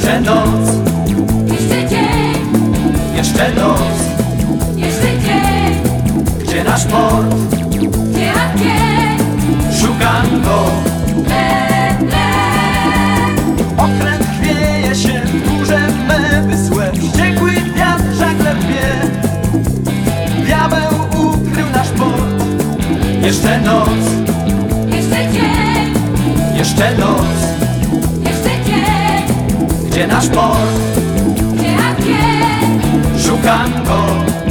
Jeszcze noc, jeszcze dzień, jeszcze noc. jeszcze dzień, Gdzie nasz port? gdzie a gdzie? Szukam go. Okręt chwieje się w górze me wysłe. Wściekły wiatr żagle wie. Diabeł ukrył nasz port. Jeszcze noc, Jeszcze dzień, jeszcze noc. jeszcze dzień, Gdzie nasz port? gdzie a gdzie? Szukam go.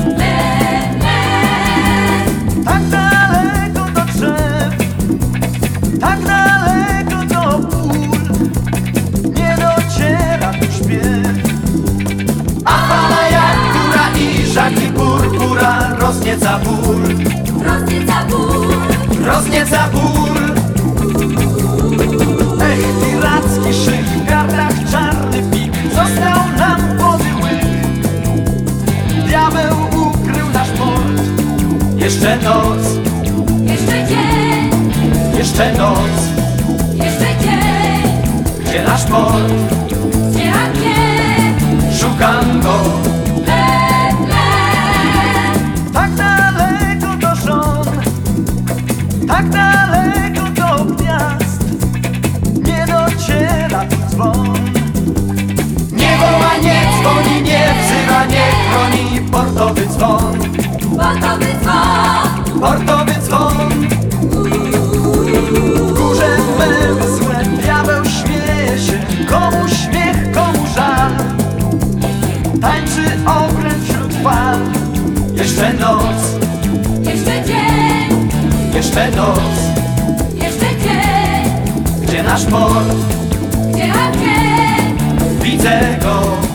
Tak daleko do drzew, tak daleko do pól. Nie dociera tu śpiew. A fala jak góra i żagli purpura roznieca ból, Roznieca ból, roznieca ból. Ech, piracki szyk, w gardach czarny pik. Został nam podyłych. Diabeł ukrył nasz port. Jeszcze noc, jeszcze dzień, jeszcze noc. jeszcze dzień, Gdzie nasz port? gdzie a gdzie? Szukam go. Tak daleko do żon, tak daleko do gwiazd. Nie dociera tu dzwon. Nie woła, nie dzwoni, nie wzywa, nie chroni. Portowy dzwon, Portowy dzwon, portowy dzwon. W górze me wysłe diabeł śmieje się. Komu śmiech, komu żal. Tańczy okręt wśród fal. Jeszcze noc, jeszcze dzień, jeszcze noc. jeszcze dzień, Gdzie nasz port? gdzie a gdzie? Widzę go.